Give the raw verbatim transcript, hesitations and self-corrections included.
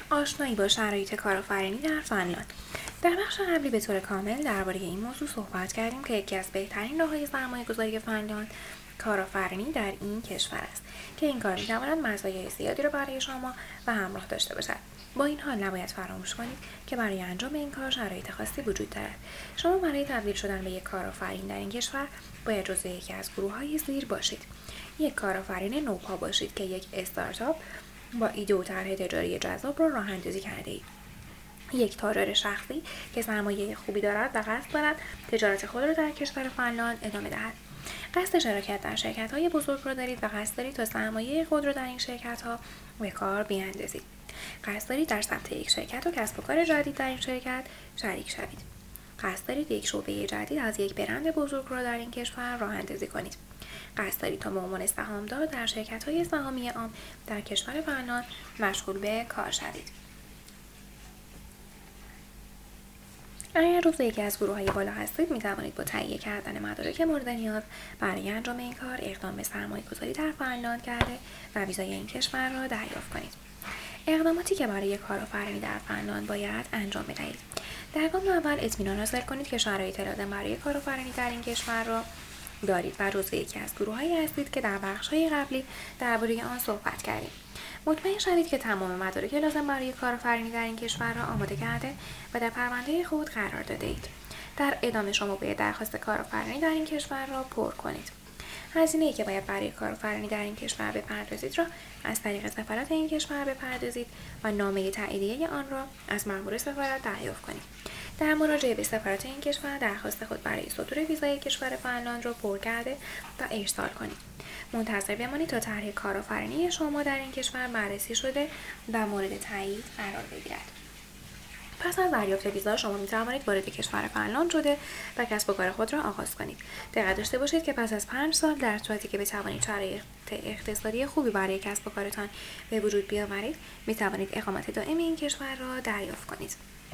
آشنایی با شرایط کارآفرینی در فنلاند. در بخش قبلی به طور کامل درباره این موضوع صحبت کردیم که یکی از بهترین راه‌های سرمایه‌گذاری فنلاند کارآفرینی در این کشور است که این کار می‌تواند مزایای زیادی را برای شما و همراه داشته باشد. با این حال نباید فراموش کنید که برای انجام این کار شرایط خاصی وجود دارد. شما برای تبدیل شدن به یک کارآفرین در این کشور باید جزو یکی از گروه‌های زیر باشید. یک کارآفرین نوپا باشید که یک استارتاپ با ایده و طرح تجاری جذاب را راه‌اندازی کرده اید. یک تاجر شخصی که سرمایه خوبی دارد و قصد دارد تجارت خود را در کشور فنلاند ادامه دهد. قصد شراکت در شرکت‌های بزرگ را دارید و قصد دارید تا سرمایه خود را در این شرکت‌ها به کار بیاندازید. قصد دارید در ثبت یک شرکت و کسب و کار جدید در این شرکت شریک شوید. قصد دارید یک شعبه جدید از یک برند بزرگ را در این کشور راه‌اندازی کنید. قصد دارید تا به عنوان سهامدار در شرکت‌های سهامی عام در کشور فنلاند مشغول به کار شوید. اگر جزو یکی از گروه‌های بالا هستید، می‌توانید با تهیه کردن مدارک مورد نیاز برای انجام این کار اقدام به سرمایه‌گذاری در فنلاند کرده و ویزای این کشور را دریافت کنید. اقداماتی که برای کارآفرینی در فنلاند باید انجام بدهید. در گام اول اطمینان حاصل کنید که شرایط لازم برای کارآفرینی در این کشور را دارید و جزو یکی از گروه‌هایی هستید که در بخش‌های قبلی درباره آن صحبت کردیم. مطمئن شوید که تمام مدارک لازم برای کارآفرینی در این کشور را آماده کرده و در پرونده خود قرار داده اید. در ادامه شما باید درخواست کارآفرینی در این کشور را پر کنید. هزینه‌ای که باید برای کارآفرینی در این کشور بپردازید را از طریق سفارت این کشور بپردازید و نامه تاییدیه آن را از مأمور سفارت دریافت کنید. در مراجعه به سفارت این کشور درخواست خود برای صدور ویزای کشور فنلاند را پر کرده و ارسال کنید. منتظر بمانید تا طرح کارآفرینی شما در این کشور بررسی شده و مورد تایید قرار بگیرد. پس از دریافت ویزا شما می توانید وارد کشور فنلاند شده و کسب و کار خود را آغاز کنید. دقت داشته باشید که پس از پنج سال در صورتی که بتوانید شرایط اقتصادی خوبی برای کسب و کارتان به وجود بیاورید، می توانید اقامت دائم این کشور را دریافت کنید.